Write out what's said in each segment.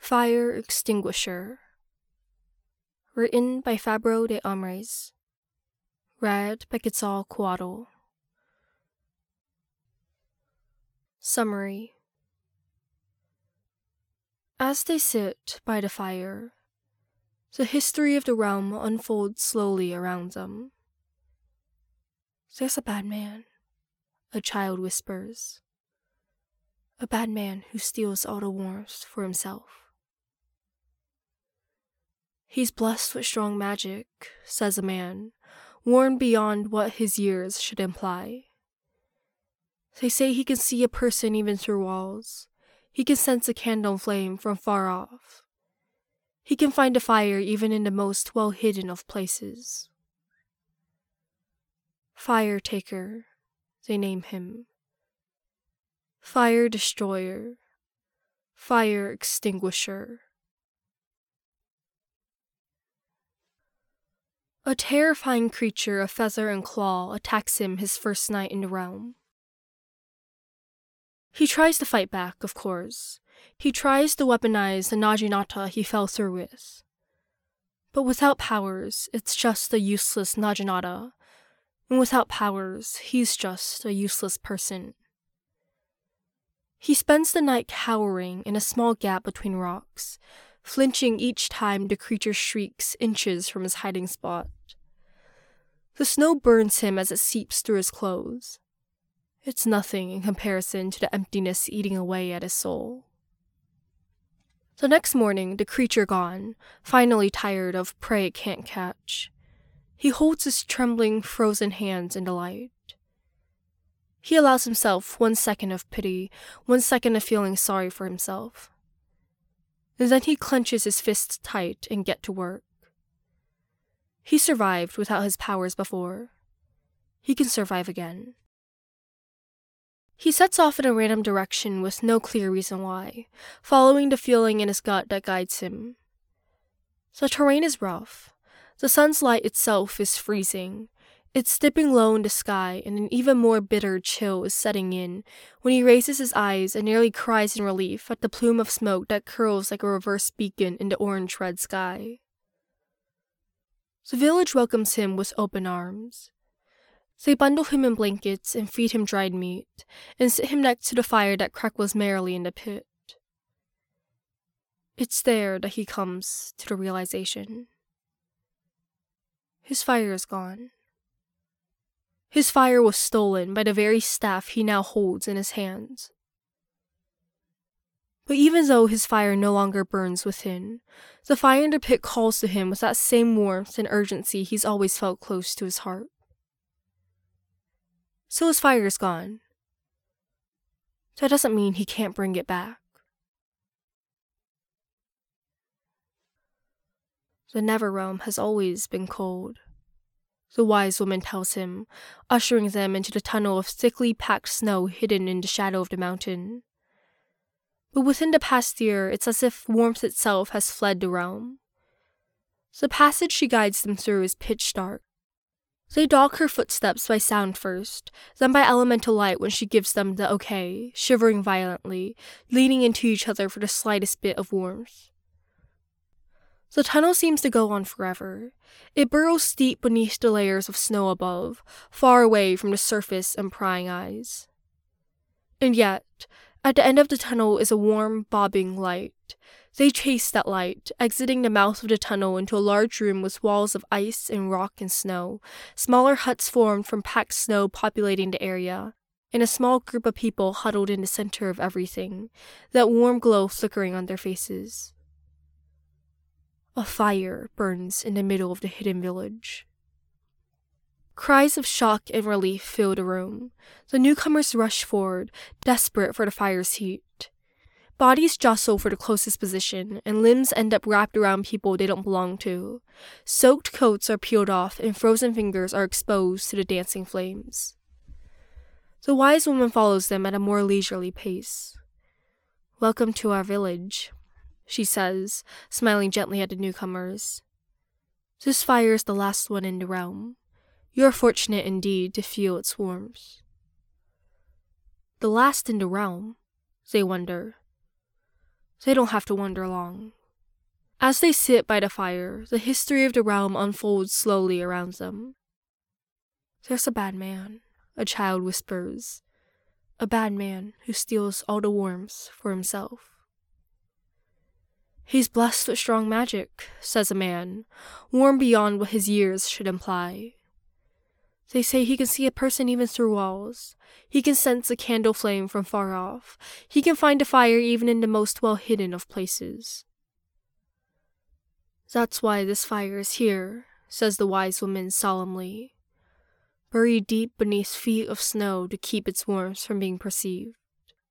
Fire Extinguisher. Written by Fabro de Amres. Read by Quetzalcoatl. Summary. As they sit by the fire, the history of the realm unfolds slowly around them. "There's a bad man," a child whispers. "A bad man who steals all the warmth for himself." "He's blessed with strong magic," says a man, warned beyond what his years should imply. "They say he can see a person even through walls. He can sense a candle flame from far off. He can find a fire even in the most well-hidden of places." Fire Taker, they name him. Fire Destroyer. Fire Extinguisher. A terrifying creature of feather and claw attacks him his first night in the realm. He tries to fight back, of course. He tries to weaponize the Naginata he fell through with. But without powers, it's just a useless Naginata. And without powers, he's just a useless person. He spends the night cowering in a small gap between rocks, flinching each time the creature shrieks inches from his hiding spot. The snow burns him as it seeps through his clothes. It's nothing in comparison to the emptiness eating away at his soul. The next morning, the creature gone, finally tired of prey it can't catch. He holds his trembling, frozen hands in the light. He allows himself 1 second of pity, 1 second of feeling sorry for himself. And then he clenches his fists tight and gets to work. He survived without his powers before. He can survive again. He sets off in a random direction with no clear reason why, following the feeling in his gut that guides him. The terrain is rough. The sun's light itself is freezing. It's dipping low in the sky, and an even more bitter chill is setting in when he raises his eyes and nearly cries in relief at the plume of smoke that curls like a reverse beacon in the orange-red sky. The village welcomes him with open arms. They bundle him in blankets and feed him dried meat, and sit him next to the fire that crackles merrily in the pit. It's there that he comes to the realization. His fire is gone. His fire was stolen by the very staff he now holds in his hands. But even though his fire no longer burns within, the fire in the pit calls to him with that same warmth and urgency he's always felt close to his heart. So his fire is gone. That doesn't mean he can't bring it back. The Neverrealm has always been cold, the wise woman tells him, ushering them into the tunnel of thickly packed snow hidden in the shadow of the mountain. But within the past year, it's as if warmth itself has fled the realm. The passage she guides them through is pitch dark. They dog her footsteps by sound first, then by elemental light when she gives them the okay, shivering violently, leaning into each other for the slightest bit of warmth. The tunnel seems to go on forever. It burrows deep beneath the layers of snow above, far away from the surface and prying eyes. And yet, at the end of the tunnel is a warm, bobbing light. They chase that light, exiting the mouth of the tunnel into a large room with walls of ice and rock and snow, smaller huts formed from packed snow populating the area, and a small group of people huddled in the center of everything, that warm glow flickering on their faces. A fire burns in the middle of the hidden village. Cries of shock and relief fill the room. The newcomers rush forward, desperate for the fire's heat. Bodies jostle for the closest position, and limbs end up wrapped around people they don't belong to. Soaked coats are peeled off, and frozen fingers are exposed to the dancing flames. The wise woman follows them at a more leisurely pace. "Welcome to our village," she says, smiling gently at the newcomers. "This fire is the last one in the realm. You're fortunate indeed to feel its warmth." The last in the realm? They wonder. They don't have to wonder long. As they sit by the fire, the history of the realm unfolds slowly around them. There's a bad man, a child whispers. A bad man who steals all the warmth for himself. He's blessed with strong magic, says a man, warm beyond what his years should imply. They say he can see a person even through walls. He can sense a candle flame from far off. He can find a fire even in the most well-hidden of places. That's why this fire is here, says the wise woman solemnly, buried deep beneath feet of snow to keep its warmth from being perceived.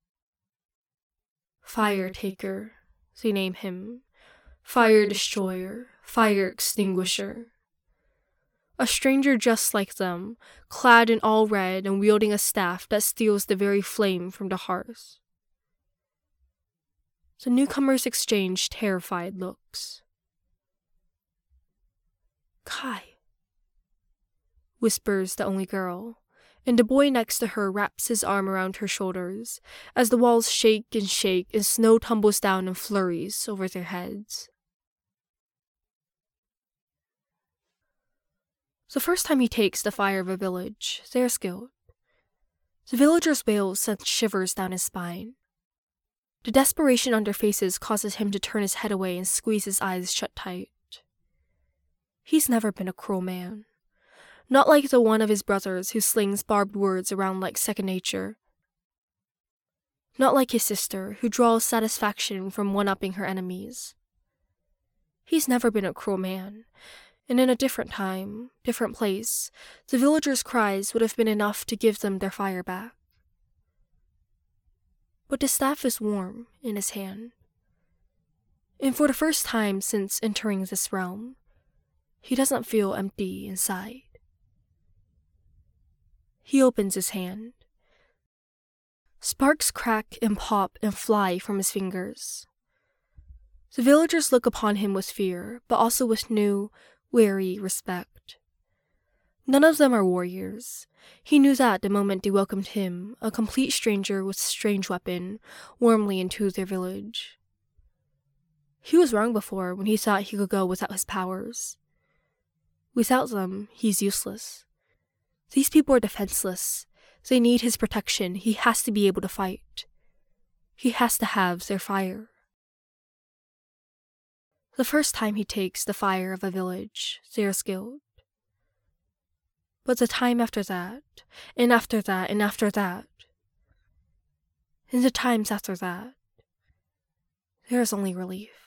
Fire Taker, they name him. Fire Destroyer, Fire Extinguisher. A stranger just like them, clad in all red and wielding a staff that steals the very flame from the hearth. The newcomers exchange terrified looks. Kai, whispers the only girl, and the boy next to her wraps his arm around her shoulders as the walls shake and snow tumbles down in flurries over their heads. The first time he takes the fire of a village, they are skilled. The villagers' wails send shivers down his spine. The desperation on their faces causes him to turn his head away and squeeze his eyes shut tight. He's never been a cruel man. Not like the one of his brothers who slings barbed words around like second nature. Not like his sister, who draws satisfaction from one-upping her enemies. He's never been a cruel man, and in a different time, different place, the villagers' cries would have been enough to give them their fire back. But the staff is warm in his hand, and for the first time since entering this realm, he doesn't feel empty inside. He opens his hand. Sparks crack and pop and fly from his fingers. The villagers look upon him with fear, but also with new, wary respect. None of them are warriors. He knew that the moment they welcomed him, a complete stranger with a strange weapon, warmly into their village. He was wrong before when he thought he could go without his powers. Without them, he's useless. These people are defenseless. They need his protection. He has to be able to fight. He has to have their fire. The first time he takes the fire of a village, they are skilled. But the time after that, and after that, and after that, and the times after that, there is only relief.